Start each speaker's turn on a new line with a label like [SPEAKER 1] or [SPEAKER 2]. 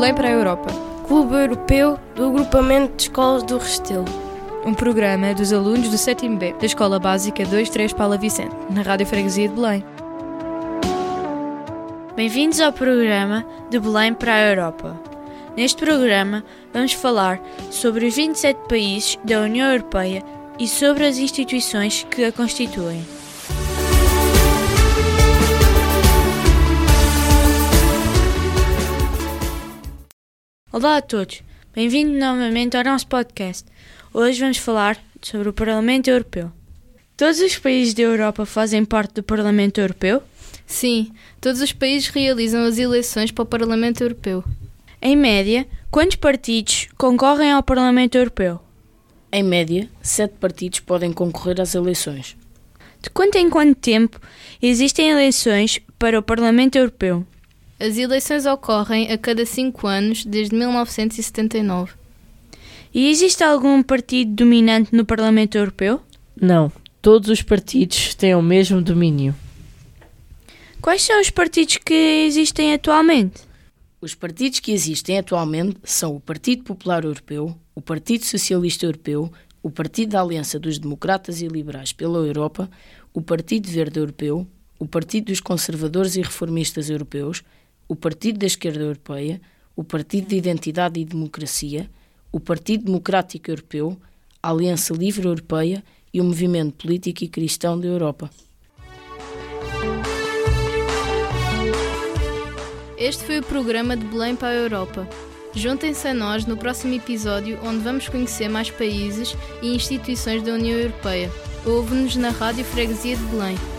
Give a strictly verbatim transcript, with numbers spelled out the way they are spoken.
[SPEAKER 1] Belém para a Europa.
[SPEAKER 2] Clube Europeu do Agrupamento de Escolas do Restelo.
[SPEAKER 1] Um programa dos alunos do sétimo B da Escola Básica dois três Paula Vicente, na Rádio Freguesia de Belém.
[SPEAKER 3] Bem-vindos ao programa de Belém para a Europa. Neste programa vamos falar sobre os vinte e sete países da União Europeia e sobre as instituições que a constituem. Olá a todos, bem-vindos novamente ao nosso podcast. Hoje vamos falar sobre o Parlamento Europeu. Todos os países da Europa fazem parte do Parlamento Europeu?
[SPEAKER 1] Sim, todos os países realizam as eleições para o Parlamento Europeu.
[SPEAKER 3] Em média, quantos partidos concorrem ao Parlamento Europeu?
[SPEAKER 4] Em média, sete partidos podem concorrer às eleições.
[SPEAKER 3] De quanto em quanto tempo existem eleições para o Parlamento Europeu?
[SPEAKER 1] As eleições ocorrem a cada cinco anos, desde mil novecentos e setenta e nove.
[SPEAKER 3] E existe algum partido dominante no Parlamento Europeu?
[SPEAKER 4] Não, todos os partidos têm o mesmo domínio.
[SPEAKER 3] Quais são os partidos que existem atualmente?
[SPEAKER 4] Os partidos que existem atualmente são o Partido Popular Europeu, o Partido Socialista Europeu, o Partido da Aliança dos Democratas e Liberais pela Europa, o Partido Verde Europeu, o Partido dos Conservadores e Reformistas Europeus, o Partido da Esquerda Europeia, o Partido de Identidade e Democracia, o Partido Democrático Europeu, a Aliança Livre Europeia e o Movimento Político e Cristão da Europa.
[SPEAKER 1] Este foi o programa de Belém para a Europa. Juntem-se a nós no próximo episódio, onde vamos conhecer mais países e instituições da União Europeia. Ouve-nos na Rádio Freguesia de Belém.